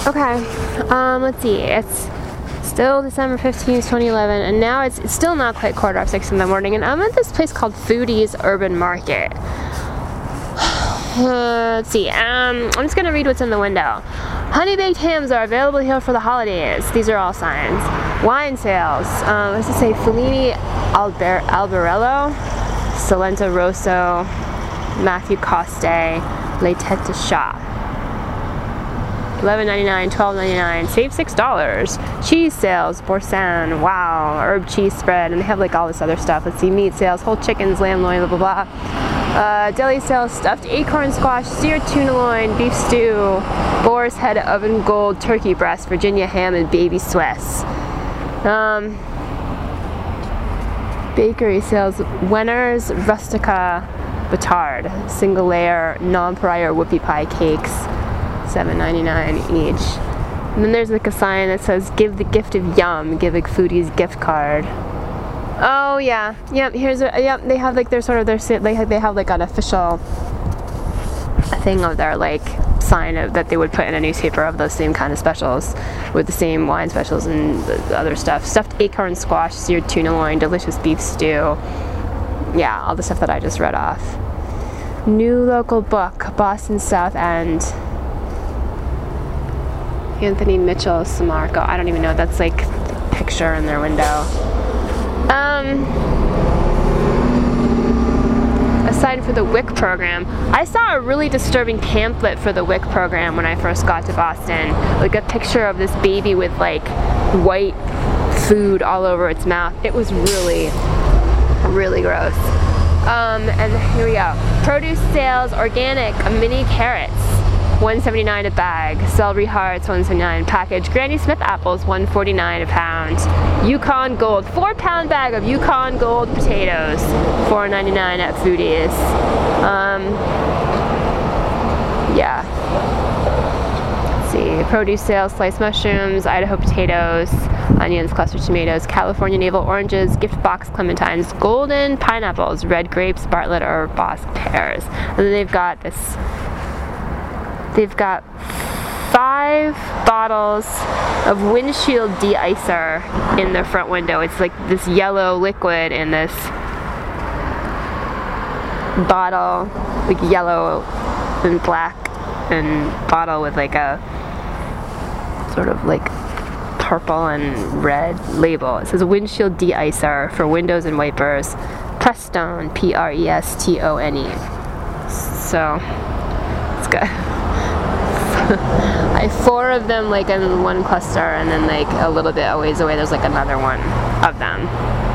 Okay, let's see. It's still December 15th, 2011, and now it's still not quite 6:15 in the morning, and I'm at this place called Foodie's Urban Market. Let's see. I'm just gonna read what's in the window. Honey baked hams are available here for the holidays. These are all signs. Wine sales. What does it say? Fellini Albarello, Salento Rosso, Matthew Coste, Le Tête de Chat. $11.99, $12.99, save $6. Cheese sales, Boursin, wow, herb cheese spread, and they have like all this other stuff. Let's see, meat sales, whole chickens, lamb loin, blah blah blah. Deli sales, stuffed acorn squash, seared tuna loin, beef stew, boar's head oven gold, turkey breast, Virginia ham, and baby Swiss. Bakery sales, Wenner's Rustica Batard, single layer, non-prior whoopie pie cakes, $7.99 each. And then there's like a sign that says give the gift of yum, give a Foodie's gift card. Oh yeah, yep, yep, they have like their sort of they have like an official thing of their like sign that they would put in a newspaper of those same kind of specials with the same wine specials and the other stuff. Stuffed acorn squash, seared tuna loin, delicious beef stew. Yeah, all the stuff that I just read off. New local book, Boston South End. Anthony Mitchell Samarco. I don't even know. That's like the picture in their window. Aside for the WIC program, I saw a really disturbing pamphlet for the WIC program when I first got to Boston. Like a picture of this baby with like white food all over its mouth. It was really, really gross. And here we go. Produce sales, organic, mini carrots. $1.79 a bag. Celery hearts, $1.79 package. Granny Smith apples, $1.49 a pound. Yukon Gold, 4-pound bag of Yukon Gold potatoes, $4.99 at Foodie's. Yeah. Let's see. Produce sales, sliced mushrooms, Idaho potatoes, onions, clustered tomatoes, California navel oranges, gift box clementines, golden pineapples, red grapes, Bartlett or Bosc pears. And then they've got this. They've got 5 bottles of windshield de-icer in their front window. It's like this yellow liquid in this bottle, like yellow and black and bottle with like a sort of like purple and red label. It says windshield de-icer for windows and wipers. Prestone, Prestone. So, it's good. I have 4 of them like in one cluster, and then like a little bit a ways away there's like another one of them.